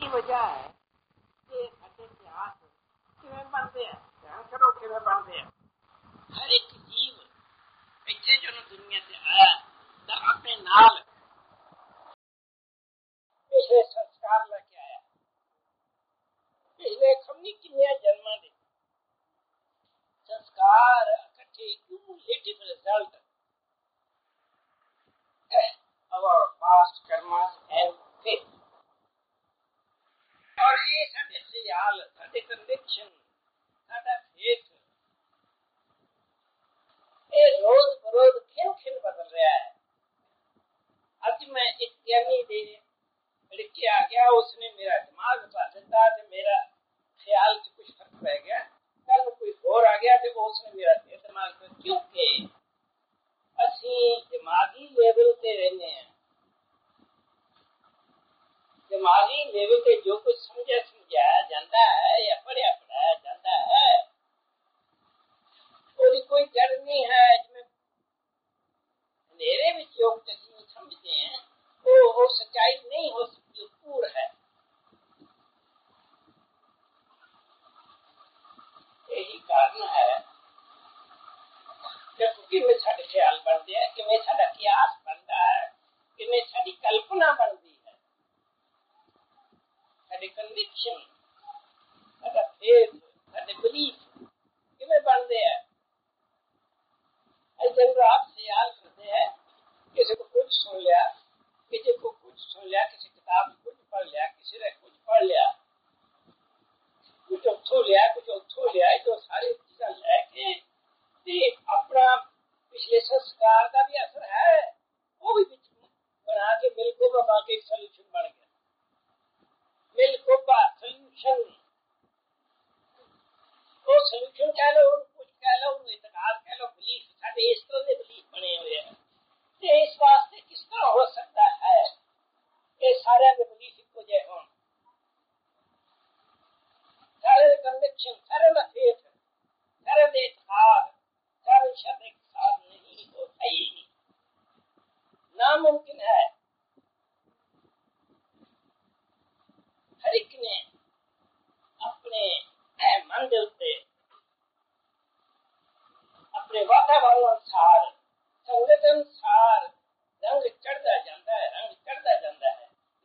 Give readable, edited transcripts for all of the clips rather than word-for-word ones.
की वजह है कि ਸਾਡੇ ਇਤਿਹਾਸ ਕਿਵੇਂ ਬਣਦੇ ਆ ਧਿਆਨ ਕਰੋ ਕਿਵੇਂ ਬਣਦੇ ਆ ਹਰ ਇੱਕ ਜੀਵ ਇੱਥੇ ਜਦੋਂ ਦੁਨੀਆ ਤੇ ਆਇਆ ਤਾਂ ਆਪਣੇ ਨਾਲ ਪਿਛਲੇ ਸੰਸਕਾਰ ਲੈ ਕੇ ਆਇਆ ਪਿਛਲੇ ਖੰਨੀ ਕਿੰਨੇ ਜਨਮਾਂ ਦੇ ਸੰਸਕਾਰ ਇਕੱਠੇ cumulative result our past karmas and faith और ये साढ़े ख्याल साढ़े कन्विक्शन साढ़ा फेथ ये रोज बरोज खिन खिन बदल रहा है। आज मैं एक ज्ञानी दे लिख आ गया उसने मेरा दिमाग बदल दिता ते मेरा ख्याल च कुछ फर्क पै गया कल कोई और आ गया ते उसने मेरा दिमाग पे क्योंकि असी दिमागी लेवल ते रहने हैं दिमागी लेवल पे जो कुछ समझाया जाता है या पढ़िया पढ़ाया जाता है कोई जड़ नहीं है जिसमें अंधेरे में जो समझते हैं वो सच्चाई नहीं हो सकती कूड़ है। यही कारण है कि साढ़े ख्याल बनते हैं कि साढ़ा कियास बनता है कि साड़ी कल्पना बनती है साढ़े कन्विक्शन साढ़ा फेथ साढ़े बिलीफ किमें बनते हैं। जब आप ख्याल करते हैं किसी को कुछ सुन लिया किसी को कुछ सुन लिया किसी किताब में कुछ पढ़ लिया किसी ने कुछ पढ़ लिया कुछ उठो लिया कुछ उठो लिया जो सारी चीजें लेके अपना पिछले संस्कार का भी असर है वो भी बना के मिलको बाबा के सोल्यूशन बन गया मिलको का सोल्यूशन वो सोल्यूशन कह लो कुछ कह लो इतकाद कह लो बिलीफ साढ़े इस तरह के बिलीफ बने हुए हैं तो इस वास्ते किस तरह हो सकता है ये सारे बिलीफ को जो हो सारे कन्विक्शन सारे फेथ सारे इतकाद सारे शब्द एक साथ नहीं होता ही नामुमकिन है। हर एक ने अपने मंदिर से अपने वातावरण अनुसार संगत अनुसार रंग चढ़ता जाता है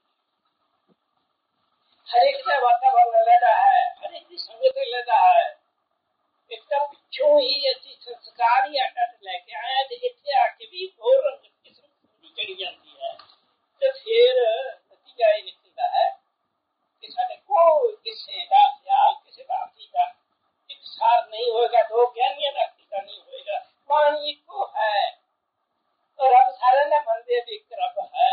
हर एक का वातावरण लेता है हर एक की संगत लेता है एक तो पिछों ही अच्छी संस्कार ही अटट लेके आया इतने आके भी और रंग किस्म चढ़ी जाती है तो फिर नतीजा ये निकलता है कि साढ़े कोई किसी का ख्याल किसी का अकीदा एक साथ नहीं होगा दो ज्ञानियों का अकीदा नहीं होगा मान एक को है और अब सारे ने मंदिर भी एक तरफ है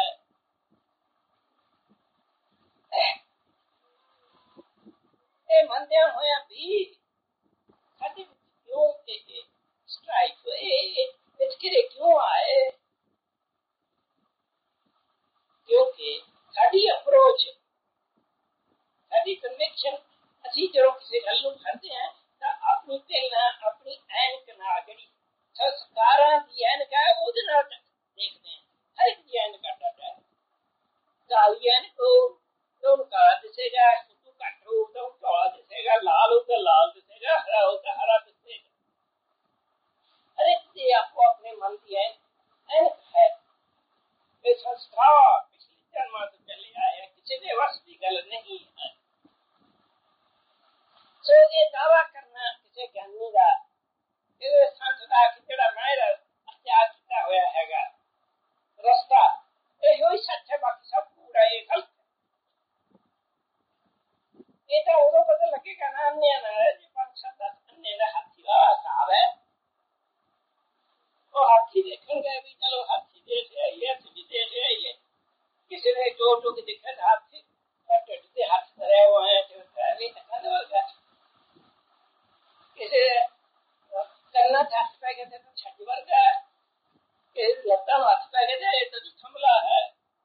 ये मंदिर होया भी साढ़े क्यों के स्ट्राइक इसके क्यों आए क्योंकि साड़ी अप्रोच साड़ी कन्विक्शन असी जो किसी गल करते हैं तो अपनी पहला अपनी ऐनक ना जी संस्कारा की ऐनक है वो देखते हैं हर एक की ऐनक आता है काली ऐनक तो काला दिसेगा तू घट हो तो काला दिसेगा लाल हो तो लाल दिसेगा हरा हो तो हरा दिसेगा हर एक की आपको अपने मन की ऐनक है ये संस्कार पिछले जन्म से चले आए किसी ने वश की गल नहीं है। तो ये दावा करना किसी ज्ञानी का ये संत का कि जेड़ा मेरा अत्याचार किया होया हैगा रास्ता ये ही सच है बाकी सब पूरा ये गलत है। ये तो उधर पता लगेगा ना अन्य ना जी 5-7 अन्य ना हाथी साहब है वो हाथी देखेंगे भी चलो हाथी देख ये देख ये किसी ने जोर जो के दिखे हाथी कट से हाथ धरे हुए हैं तो नहीं दिखाने वाला किसी करना हाथ पे गए तो छठी वर्ग है किसी लत्ता हाथ पे गए तो थमला है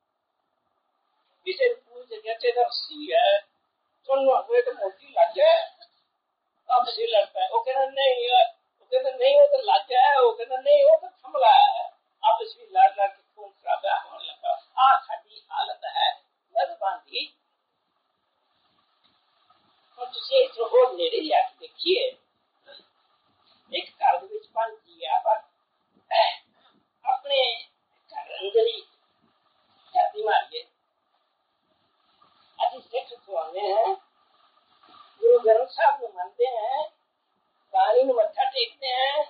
किसी पूछ कहते तो सी है सुन हुए तो मोटी लग जाए अब सी लगता है वो कहना नहीं हो तो लग जाए वो कहना नहीं हो तो थमला है अब इसकी लड़ लड़ के खून खराब होने लगा साड़ी हालत है नजबानी नेड़े जाके देखिए एक घर ਦੇ ਵਿੱਚ ਪੰਜ ਜੀ ਆ ਪਰ अपने घर अंदर ही छाती मारिए अभी सिख खुआने हैं गुरु ग्रंथ साहब को मानते हैं पानी में मत्था टेकते हैं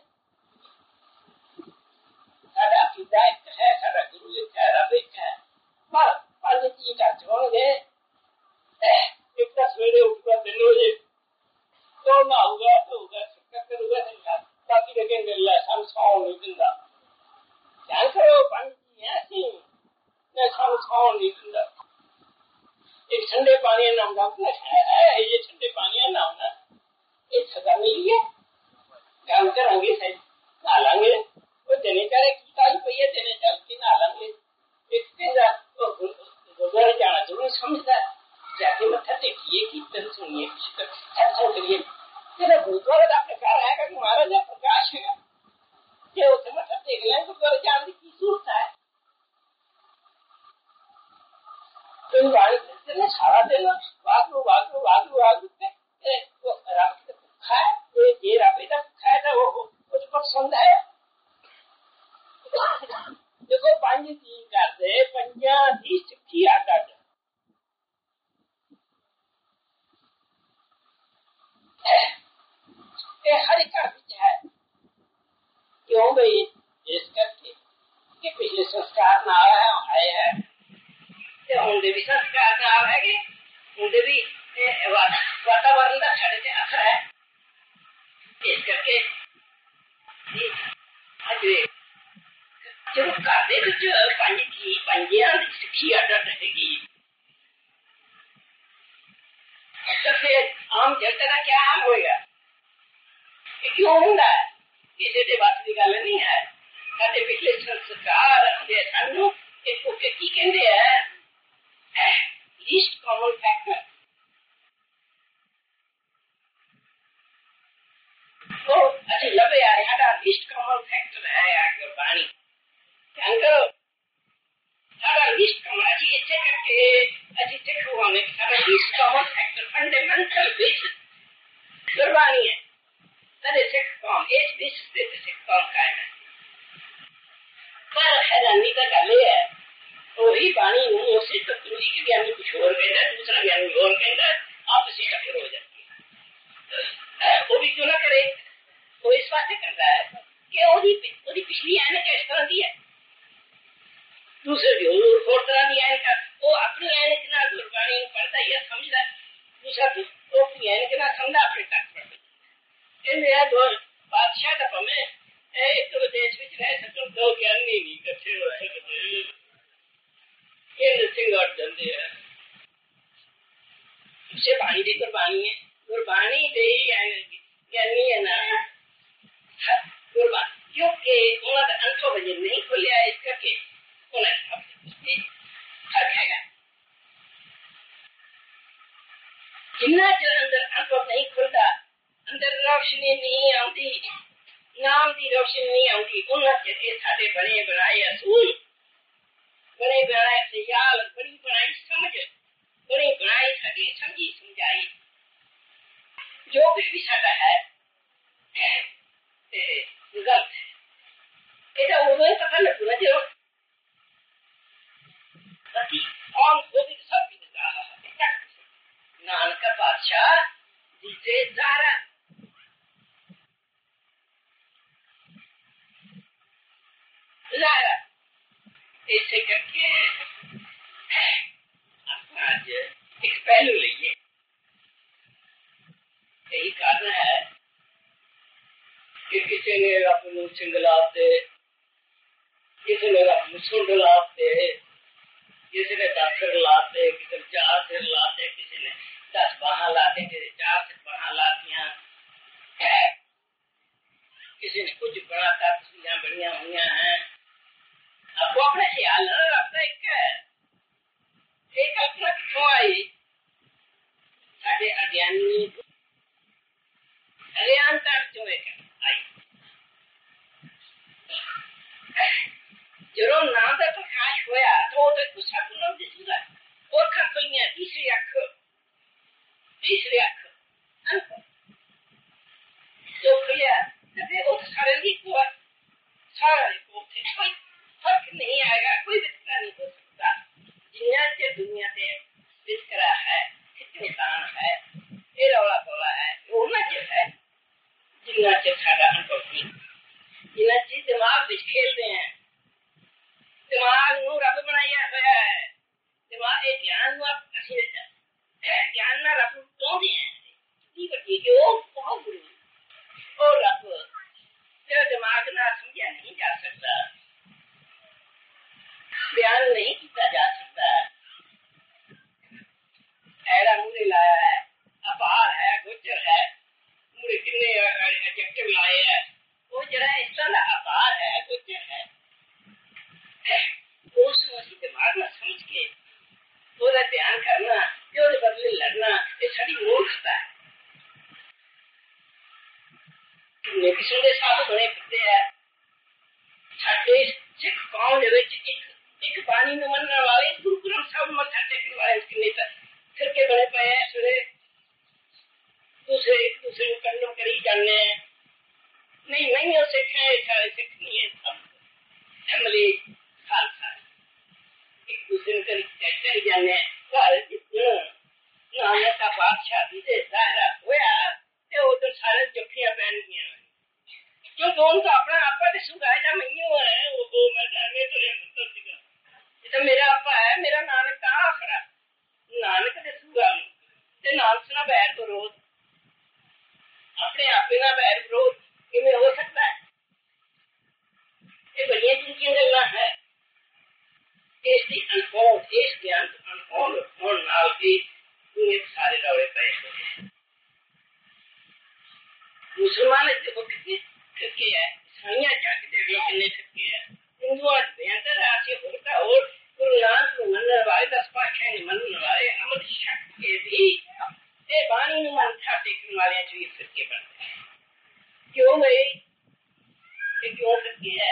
साडा पिता एक है साडा गुरु एक है रब एक है पर पांच जी का छोड़ेंगे एक तो सवेरे उठकर 3 बजे तो ना होगा करूँगा बाकी देखेंगे अल्लाह संसार नहीं दिंदा ध्यान करो पानी जी ऐसी मैं संसार नहीं दिंदा एक ठंडे पानी नाम है ये ठंडे पानी नाम ना ये सजा मिली है काम करेंगे सही नालेंगे वो देने करे की काई पहिए देने चलती नालेंगे एक तेरा गुजर जाना जरूर समझता जाके मत्था टेकिए कीर्तन सुनिए सत्संग करिए तेरा गुरुद्वारा आपके घर आएगा कि महाराज प्रकाश है कि उसे मत्था टेक लें गुरुद्वारा जाने की सूरत है तो वाणी सारा दिन वागू वागू वागू वागू वो रात के भूखा है ये राबे का भूखा है वो कुछ पसंद है देखो पंज जी करते पंजा दी चिट्ठी आता हर एक है क्यों भाई इस करके कि पिछले संस्कार ना आए हैं उनके भी संस्कार ना आएंगे उनके भी वातावरण का छड़े से असर है इस करके जो करते जो पंजिया सिक्खी आदत रहेगी तो फिर आम जनता का क्या हाल होगा क्यों होता है किसी बात की गल नहीं है साडे पिछले संस्कार दे सानू एक भुखे की कहते हैं लीस्ट कॉमन फैक्टर तो अच्छी लबे यार साडा लीस्ट कॉमन फैक्टर है यार गुरबाणी ध्यान करो साडा लीस्ट कॉमन अच्छी इच्छा करके अच्छी सिख होने साडा least common factor fundamental basis Gurbani है सारे सिख कौम इस बेसिस पे सिख कौम कायम है पर हैरानी का गल है वही बाणी उसी तो दूसरी के ज्ञानी कुछ और कहता है दूसरा ज्ञानी और कहता है आपसी टक्कर हो जाती है वो भी क्यों ना करे वो इस बात से करता है कि ओदी पिछली आने का इस तरह दी है दूसरे भी और तरह दी आने का वो अपनी आने के ना गुरबाणी पढ़ता है समझता दूसरा वो अपनी आने के ना समझा अपने तक पढ़ता है दो बादशाह का पमे एक तो देश में रह सकते दो ज्ञानी नहीं इकट्ठे हो रहे ये सिंगार जल्दी है उसे पानी दी गुरबाणी दे ज्ञानी है ना गुरबाणी क्योंकि उन्होंने अंकों बजे नहीं खोलिया इस करके उन्हें हटाएगा जिन्ना जो अंदर अंकों नहीं खुलता अंदर रोशनी नहीं आती नाम की रोशनी नहीं आती उन्होंने साढ़े बने बनाए असूल बड़े बनाए ख्याल बड़ी बनाई समझ बड़ी बनाई सके समझी समझाई जो कुछ भी साडा है गलत है ये उन्हें पता लगना जो बाकी कौन को भी सब भी नानक का बादशाह जिसे जारा ऐसे करके आज एक पहलू लीजिए यही कारण है कि किसी ने अपने सिंगलाते किसी ने अपने सुंड लाते किसी ने 10 सिर लाते किसी ने 4 सिर लाते किसी ने 10 बाहां लाते किसी ने 4 सिर बाहां लातियां किसी ने कुछ बड़ा तस्वीरें बढ़िया हुई हैं आपको अपने ख्याल रखता एक कल्पना क्यों आई साढ़े अज्ञानी अज्ञानता क्यों आई जो नाम का प्रकाश होया तो वो तो गुस्सा गुना दिसूगा और खपलियां तीसरी अख ध्यान करना ते ओदे बदले लड़ना ये साडी मूर्खता है। कितने किस्म के साधु बने फिरते हैं साडे सिख कौम दे विच एक बाणी नूं मनण वाले गुरु ग्रंथ साहिब मत्था टेकण वाले किन्ने फिरके बने पे हैं। फिर दूसरे एक दूसरे को कंडम करी जाने नहीं नहीं हो सिख है सारे सिख नहीं है सब फैमिली खालसा एक दूसरे को करी जाने घर नानक का बादशाह से दायरा होया ते उधर सारे जफ्फियां पहन गया क्योंकि उनका अपना आपा तो सुगाया मैनू है वो मैं जाने तो ये तो मेरा आपा है मेरा नानक कहाँ खड़ा नानक ने सुगा ते नानक से बैर विरोध अपने आप ना बैर विरोध किमें हो सकता है। ये बड़िया चुंकियां गल्लां है इसकी अनफोल्ड इस ज्ञान अनफोल्ड होने नाल भी दुनिया सारे रौले पे मुसलमान देखो कितने फिरके है ईसाइयां जाके देख लो कितने फिरके है हिंदुओं बेहतर आके होता और गुरु नानक को मनने वाले 10 पातशाह ने मनने वाले अमर शक के भी ते बाणी ਨੂੰ ਮੱਥਾ ਟੇਕਣ ਵਾਲਿਆਂ ਚ ਵੀ ਫਿਰਕੇ ਬਣਦੇ हैं क्यों भाई ये क्यों फिरके है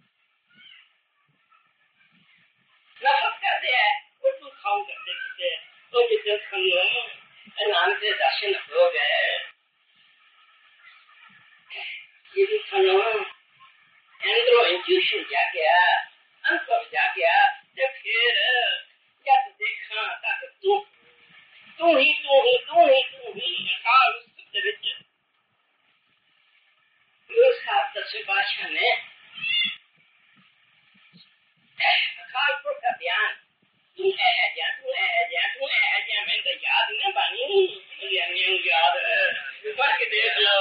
नफरत करते हैं और तू खाओ करते करते तो जितने खनो नानक के दर्शन हो गए ये भी खनो अंदरों इंट्यूशन जा गया अनुभव जा गया तो फिर क्या तो देखा तक तू ही अकाल उस विच गुरु साहब दसवें पातशाह ने अकाल पुरख का बयान तू है जा मैं तो याद न बानी याद है पढ़ के देख लो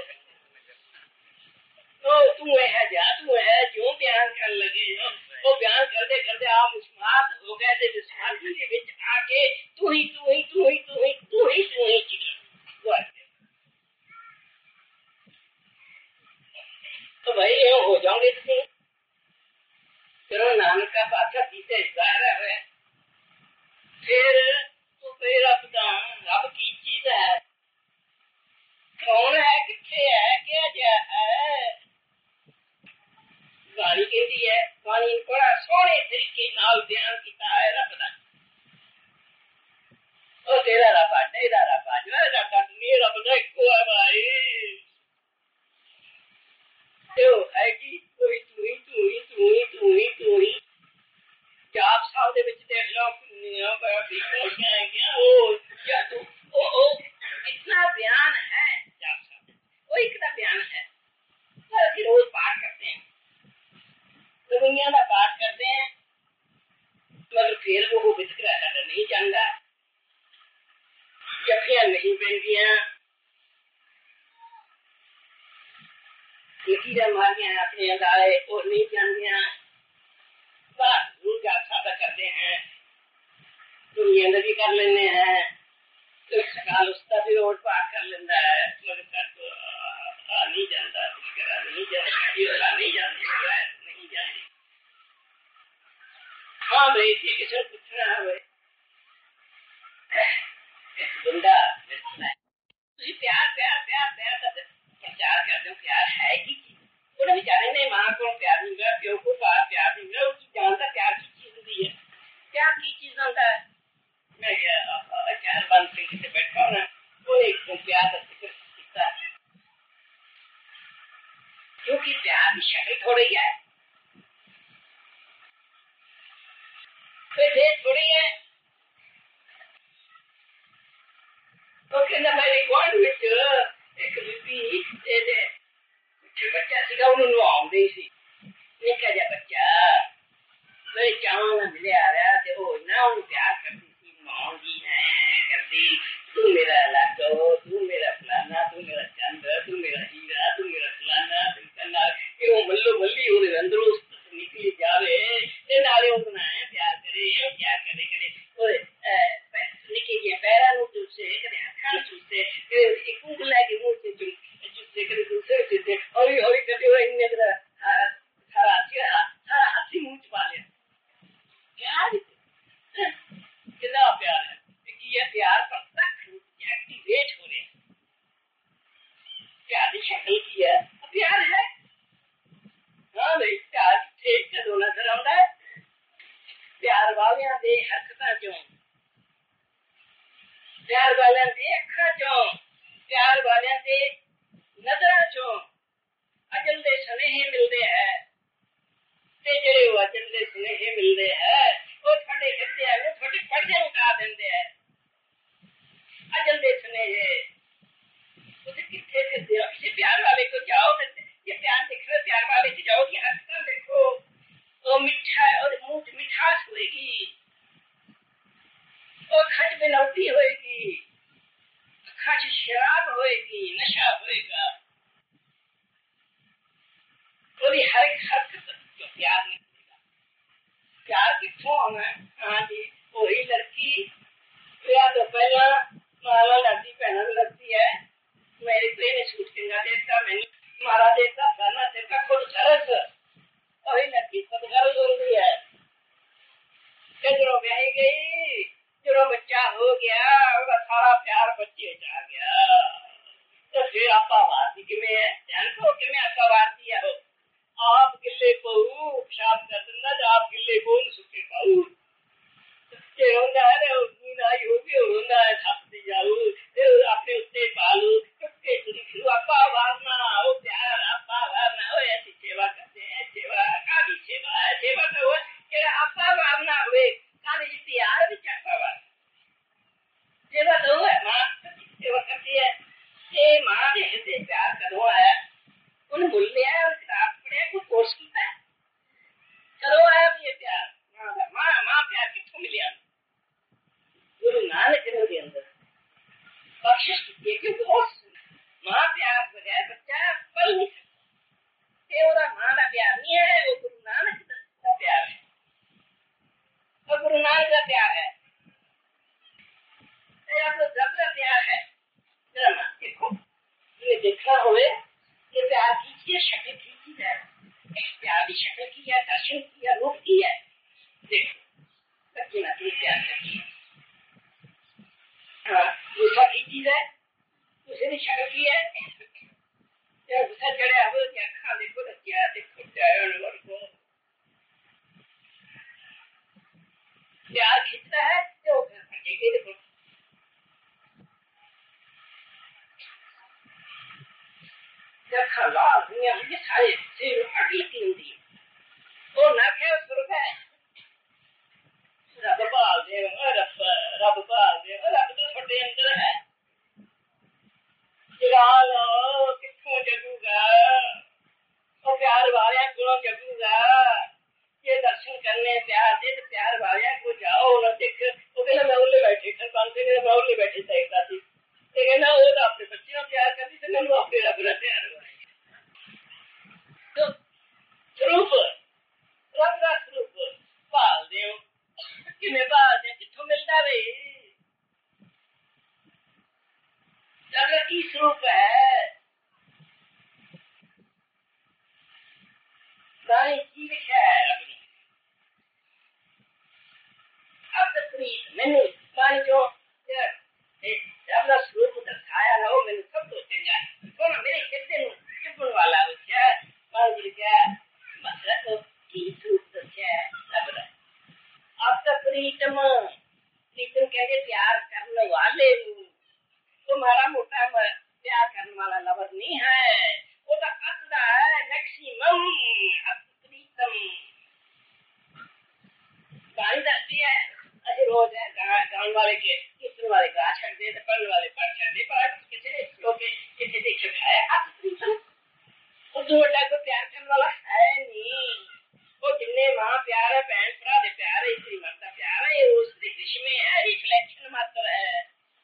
तो तू है जो बयान कर लगे वो बयान करते करते आप विस्मात हो गए थे विस्मात के विच आके तू ही तो भाई ये हो जाओगे तुम फिर नानक का पाछा पीछे दायरा है फिर तो फिर रब की चीज है कौन है किथे है क्या क्या है गाड़ी कहती है पानी बड़ा सोहने तरीके नाल बयान किया है रब दा ओ तेरा रब जो रब मेरा रब को है भाई तो है कि तू ही जाप साहब दे विच देख लो निया बड़ा बिल्कुल क्या ओ क्या तू ओ इतना बयान है जाप साहब वो इतना बयान है तो रोज पाठ करते हैं दुनिया का पाठ करते हैं मगर फिर वो वितकरा साडा नहीं जानता जफियां नहीं पहनदियां लकीरा मारियां अपने अदाए और नहीं जानदियां सादा करते हैं दुनिया भी कर लेने हैं तो सकाल उसका भी रोड पार कर लेता है मगर तो नहीं जानता नहीं जानती हाँ भाई किसी पूछना है भाई बंदा प्यार का प्रचार कर दो प्यार है कि उन्हें बेचारे ने माँ को प्यार नहीं मिला प्यो को प्यार नहीं मिला उसकी जानता प्यार की चीज होती है प्यार की चीज होता है मैं चार बंद से बैठा हूँ ना वो एक प्यार का जिक्र किया क्योंकि प्यार की शक्ल थोड़ी है थोड़ी है तो कहना मेरे कौन विच एक बीबी बच्चा सीगा उन्होंने आउंदे सी निक्का जिहा बच्चा मेरे चावां नाल मिलिया रहा ते ओ ना उन्हें प्यार करती सी मां जी ने करती तू मेरा लाडो तू मेरा फलाना तू मेरा चंद तू मेरा हीरा तू मेरा फलाना तू कहना कि वो मल्लो मल्ली ओदे अंदरों निकली जावे ते नाले उन्हें प्यार करे ओदे निक्के जिहे पैरां नूं चूसे कदे अखां नूं चूसे कदे एक ऊँगल लैके मुंह च चूसे कदे दूसरे चूसे हौली हौली करके वो इन्ने सारा हाथी मुंह च पा लिया प्यार प्यार प्रत्यक्ष एक्टिवेट हो रहे हैं। प्यार की शक्ल की है, प्यार है। हाँ भाई, प्यार ठीक कदों नजर आता है। प्यार वालियां दे हरकतां चों, प्यार वालियां दे अखां चों, प्यार वालियां दे नजरां चों अजल दे सुनेहे मिलते हैं। ते जेड़े अजल दे सुनेहे मिलते हैं वो थोड़े हिरदे नूं थोड़े पर्दे उठा देंदे हैं। अजल दे सुनेहे उसे किथे फिरदे हो? किसी प्यार वाले को जाओ, ये प्यार दिख रहा, प्यार वाले की जाओ, की हरकतां देखो, वो मिठा है और मुंह में मिठास होएगी, वो खच बनौटी होएगी, खच शराब होएगी, नशा होएगा। पूरी हर एक हरकत जो प्यार नहीं होगा। प्यार कितों होना है? हाँ जी, वही लड़की प्यार तो पहला माला लड़ती पहना लगती है, मेरे कोई ने सूट चंगा देता, मैंने मारा देता, खाना देता, खुद सरस वही लड़की खुद गर्ज होती है। जो ब्याही गई, जो बच्चा हो गया, उसका सारा प्यार बच्चे आ गया। तो फिर आपा वारती कि मैं जानते कि मैं आपका वारती है हो। आप गिल्ले बहू शाप कर दिंदा, जो आप गिल्ले बहू सुखे पाऊ ये होंदा है रे, नीना यो भी होंदा है, छप दी जाऊ अपने उत्ते पालू के तुरी फिर आपा वारना ओ प्यार आपा वारना ओ ऐसी सेवा करते हैं। सेवा का भी सेवा है, सेवा तो कि आपा वारना हुए काली जी प्यार भी चढ़ता हुआ सेवा तो है। माँ सेवा करती है, ये माँ ने ऐसे प्यार करो है, उन मूल्य है, उन किताब पढ़े, कुछ कोर्स किया है, करो है ये प्यार। माँ माँ प्यार कितों मिलिया? गुरु नानक देव के अंदर बख्शिश की, क्योंकि माँ प्यार बगैर बच्चा पल नहीं सकता। ये और माँ का प्यार नहीं है, वो गुरु नानक का प्यार है, वो गुरु नानक का प्यार है। तो जब का प्यार है, जरा माँ देखो, ये देखा हुए ये प्यार की शक्ल की चीज है, प्यार की शक्ल की है, दर्शन की है, रूप की है। देखो बच्चे ना प्यार करती है, गुस्सा की चीज है, दूसरी शक्ल की है। गुस्सा चढ़े हो क्या खा देखो ना, क्या देखो को प्यार खींचता है तो देखो लाल दुनिया में सारे सिर अगली होती है और ना क्या स्वर्ग है। रब पाल दे, रब पाल दे, रब तो छोटे अंदर है। जलाल कितों जगूगा, और प्यार वाले गुणों जगूगा। ये दर्शन करने प्यार दे, प्यार वाले को जाओ ना देख, वो कहना मैं उल्ले बैठे घर पालते नहीं, मैं उल्ले बैठे देखता थी, ये कहना वो तो अपने बच्चे में प्यार करती थी, मैं अपने रब ने प्यार हुआ। तो स्वरूप रब का स्वरूप पाल दे, किमें पाल दे, कितों मिलता भाई? रब की स्वरूप है, सारी चीज है। अब तक मैंने सारी जो अपना स्वरूप दर्शाया है वो मैंने सब तो चंगा है, तो ना मेरे कहते हैं चुपन वाला हो क्या मान जी क्या मतलब की स्वरूप तो क्या है सब है। अब तक प्रीतम प्रीतम कहते प्यार करने वाले, तुम्हारा मोटा प्यार करने वाला लवर नहीं है, वो तो अतदा है मैक्सिमम। अब प्रीतम गाड़ी दसती है अरे रोज है गाँव वाले के कीर्तन वाले गा छक दे, पढ़ने वाले पढ़ छक दे, पर किसी लोग किसी देख है अब प्रीतम उर्दू को प्यार करने वाला है नहीं। वो जिन्ने माँ प्यार है, बहन भरा दे प्यार है, स्त्री मरता प्यार है, वो श्री कृष्ण में है, रिफ्लेक्शन मात्र है,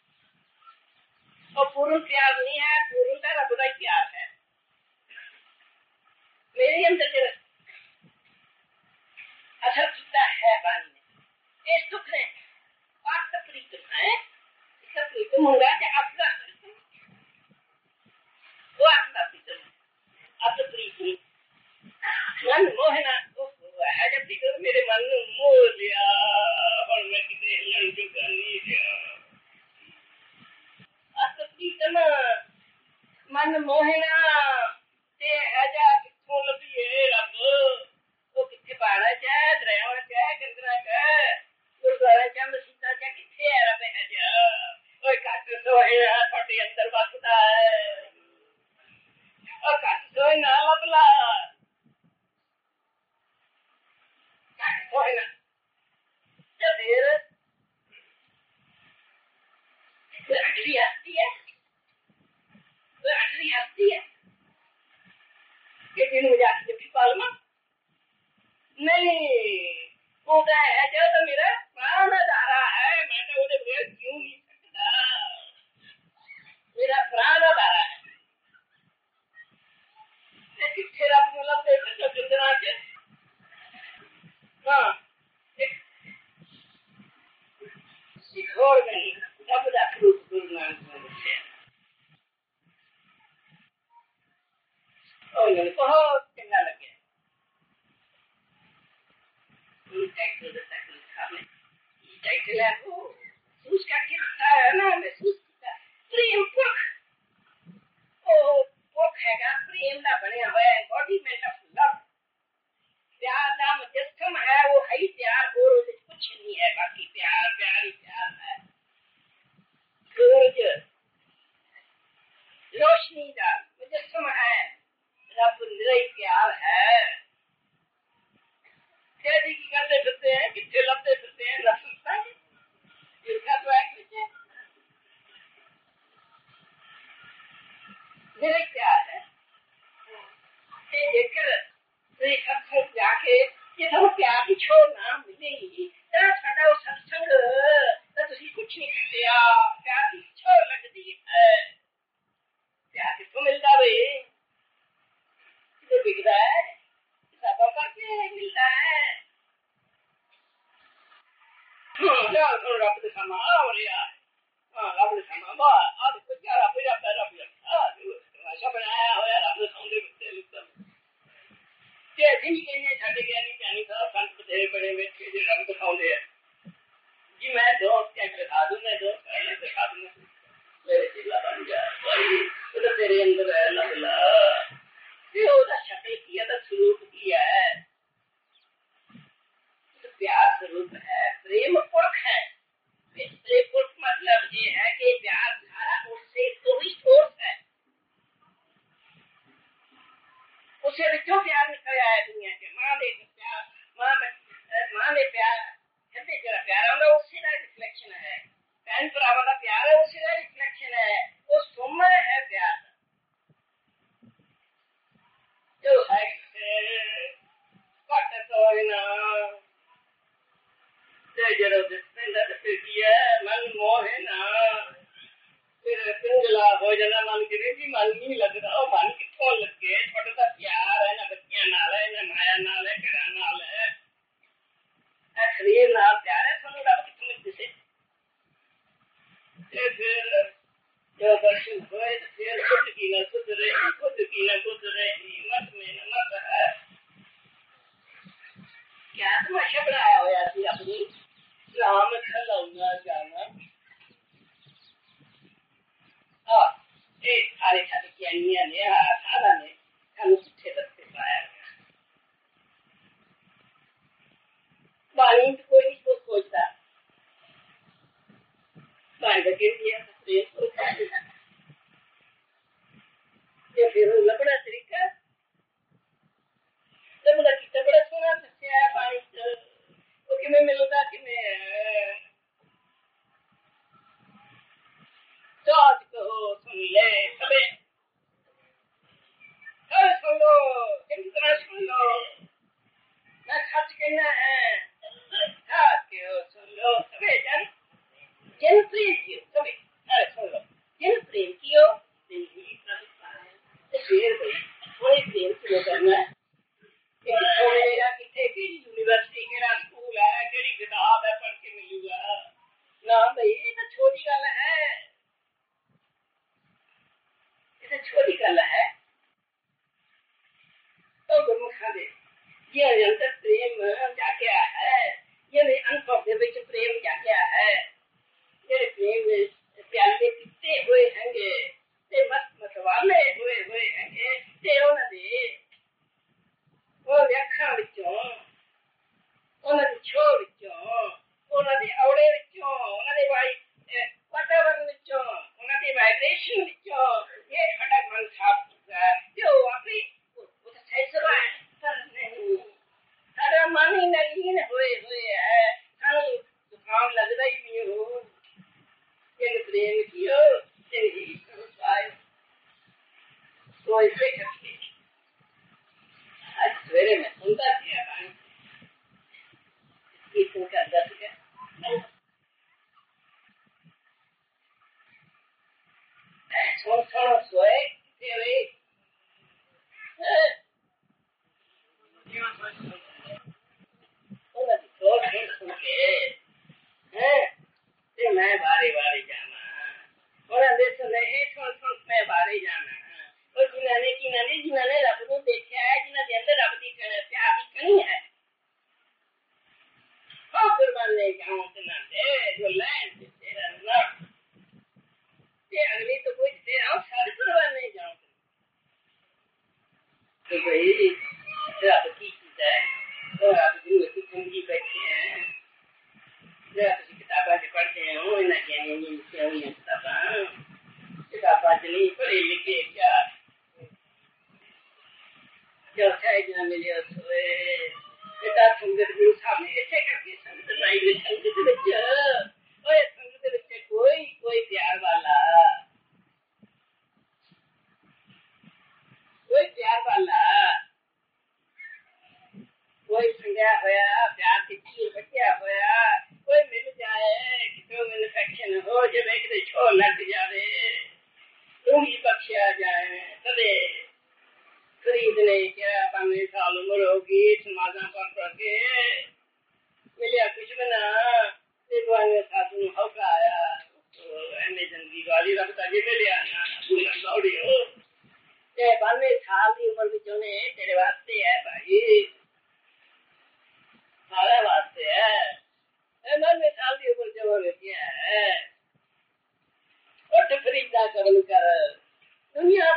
और पूर्ण प्यार नहीं है, पूर्ण का रब का प्यार है मेरे अंदर असर कितना है बानी में इस दुख ने आप प्रीतम है, इसका प्रीतम होगा कि आपका वो आपका प्रीतम है। अब प्रीति मन मोहना है, जब मेरे मन ने मोह लिया और मैं कितने लड़के का नहीं लिया मोहिना ते आजा किथों लभिए रब वो किथे पहाड़ा च दरियावां च गंदरा च गुरुद्वारा च मसीता च किथे है रब आजा ओए घट सोहिना थोड़े अंदर वसदा है ओ घट सोहिना लभला घट सोहिना ते फिर अगली हस्ती है अगली हस्ती है कि तीन मुझे आखिर भी पालमा नहीं वो है जो तो मेरा प्राण धारा है मैं तो उन्हें बगैर क्यों नहीं सकता मेरा प्राण धारा है किथे रब मतलब देखो जिंदना के हाँ सिखोर नहीं रब दा रूप गुरु नानक ने दस्या और ये बहुत चंगा लगे ये टाइटल खाने ये टाइटल है वो उसका कितना है ना महसूस किया प्रेम पुरख ओ पुरख हैगा प्रेम दा बनिया हुआ एम्बॉडीमेंट ऑफ लव प्यार दा मुजस्सम है वो है ही प्यार और उससे कुछ नहीं है बाकी प्यार प्यार ही प्यार है सूरज रोशनी दा मुजस्सम है रब निरई प्यार है कैदी की करते फिरते हैं किथे लपते फिरते हैं नफरता इसका तो है कुछ निरई प्यार है ये देखकर एक अक्सर जाके ये तो प्यार की छोड़ ना मिलेगी तेरा छाटा वो सत्संग तो तुझे कुछ नहीं करते प्यार की छोड़ लगती है प्यार किसको मिलता भाई तो बिक रहा है सब करके मिलता है रब दे समा और यार रब दे समा बा आज कुछ क्या रब अच्छा बनाया होया रब दे सौंदे बिकते के दिन के ने छड़ गया नहीं जानी था संत बतेरे बड़े बैठे जो रब दिखाਉਂਦੇ हैं जी मैं दोस्त क्या दिखा दूं मैं दोस्त पहले दिखा दूं मेरे जिला बन जा भाई तो तेरे अंदर है लगला ये होता शक्ल किया था स्वरूप किया है तो प्यार स्वरूप है प्रेम पुरख है प्रेम पुरख मतलब ये है कि प्यार सारा उससे तो ही सोर्स है उससे जो प्यार निकल आया दुनिया के माँ दे प्यार माँ दे प्यार कहते जरा प्यार होगा उससे का रिफ्लेक्शन है बहन भरावां का प्यार है उससे का रिफ्लेक्शन है वो सुमर है प्यार जो है कट तो ना जरा जिसने किया मन मोह है ना फिर पिंगला हो जाना मन करे जी मन नहीं लग रहा मन कितों लगे छोटा सा प्यार है ना बच्चियां नाल है ना माया नाल है घर नाल है शरीर नाल प्यार है थोड़ा रब कितों मिलते से फिर जो दर्शन हुए फिर खुद की न खुद रही खुद की न खुद रही मत में न मत है क्या तमाशा बनाया हुआ थी अपनी राम खलौना जाना सारे सारे ज्ञानियों ने सारा ने सानू पुठे रस्ते पाया बाणी कोई नहीं को खोजता बाणी का गिर दिया ये फिर लबड़ा तरीका लबड़ा की बड़ा सोना दस्या बाणी वो किमें मिलता किमें साथ कहो सुन ले सबे सुन लो कितना सुन लो मैं सच कहना है साथ कहो सुन लो सबे जिन प्रेम कियो सबे सुन लो जिन प्रेम कियो फिर भाई थोड़ी प्रेम क्यों करना है कितने की यूनिवर्सिटी केड़ा स्कूल है केड़ी किताब है पढ़ के मिलूगा ना भाई ये तो छोटी गल है ये छोटी गल है तो गुरमुखा दे ये अंतर प्रेम जागया है ये अनुभव के प्रेम जागया है ये प्रेम प्याले पीते हुए हैंगे ते मत मतवाले हुए प्रेम कियो तिन ही प्रभु पायो। तो ऐसे करके आज सवेरे में सुनता थी कीर्तन का दस का छोड़ सोए तेरे सुन के मैं बारी बारी जाना और देश में सुन मैं बारी जाना और जिन्होंने रब को देखा है जिन्होंने अंदर रब की प्यार की कहीं है कुर्बान नहीं जाऊं जो लैंड तेरा ना अगली तो कोई तेरा सारी कुर्बान नहीं जाऊं तो भाई रब की चीज है और आप गुरु की जिंदगी बैठे हैं रब की किताबें जो पढ़ते हैं वो ना ज्ञानी किताबें नहीं पढ़े लिखे क्या जो है जिन्हें मिले सोए बेटा संगत गुरु साहब ने ऐसे करके संगत लाई हुई संगत बच्चे कोई प्यार वाला कोई संज्ञा होया प्यार की चीज बच्चा होया कोई मिल जाए किसी में इन्फेक्शन हो जब एक छोड़ लग जाए तुम ही बख्शिया जाए तदे खरीदने क्या 5 साल उम्र होगी समाजा पर के मिलिया कुछ भी ना ने साधु होगा आया तो एने जिंदगी वाली रखता जी मिलिया ना पूरा दौड़ी हो ते 5 साल की उम्र विचों ने तेरे वास्ते है भाई सारे वास्ते है 5 साल की उम्र जो क्या है उठ खरीदा करन कर दुनिया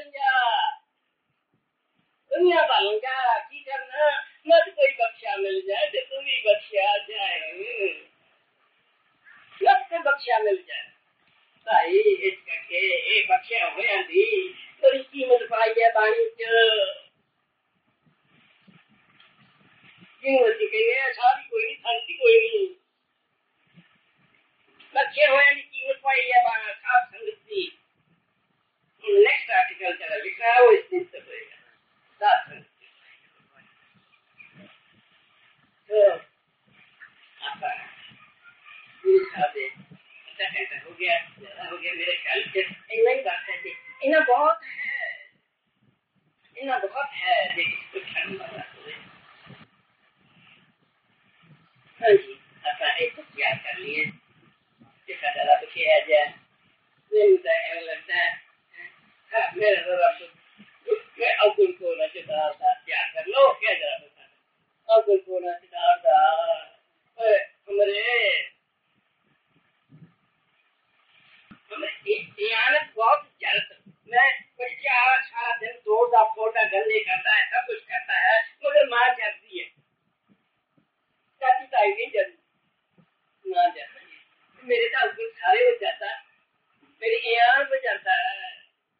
बालूंगा की करना मत कोई बख्शा मिल जाए तो तुम ही बख्शा जाए मत बख्शा मिल जाए भाई इस करके एक बख्शा होया दी थोड़ी कीमत पाई है बाणी कीमत की है सारी कोई नहीं थांती कोई नहीं बख्शे होया दी कीमत पाई है बाणा साफ संगत दी नेक्स्ट आर्टिकल चला लिखा है वो इस दिन से होएगा साफ संगत तो आपका गुरु साहब ऐसा हो गया मेरे ख्याल से इतना ही बात है इतना बहुत है देखिए ठंड वाला हाँ जी अपना एक तो याद कर लिए इसका ज़्यादा तो किया जाए लगता है मेरे मैं अवगुण को न चितार था याद कर लो क्या जरा बता अवगुण को न चितार था हमारे बहुत ज्यादा मैं बच्चा सारा दिन तोड़ता फोड़ता गंदे करता है सब कुछ करता है मगर माँ जाती है जाती ताई नहीं जाती माँ जाती है मेरे साथ कुछ सारे हो जाता मेरी यार में जाता है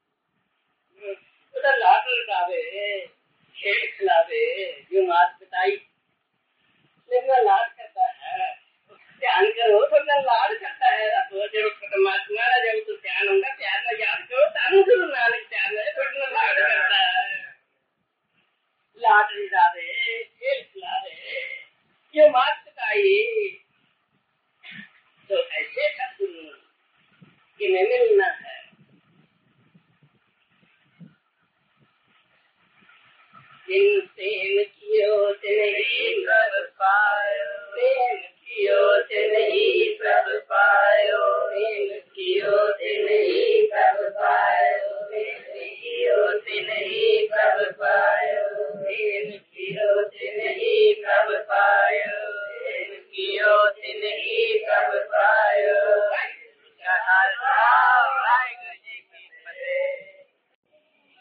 तो लाड लगावे खेल खिलावे जो मात पिताई लेकिन लाड करता है ध्यान करो तो मैं लाड करता है तो जब परमात्मा जब तो ध्यान होगा प्यार में याद करो तानु गुरु नानक ध्यान है तो लाड करता है लाड लगावे खेल खिलावे जो मात पिताई तो ऐसे सदगुरु कि मैं मिलना है प्रेम कियो तिन्हीं प्रभु पायो प्रेम कियो तिन्हीं प्रभु पायो प्रेम कियो तिन्हीं प्रभु पायो प्रेम कियो तिन्हीं प्रभु पायो प्रेम कियो तिन्हीं प्रभु पायो प्रेम कियो तिन्हीं प्रभु पायो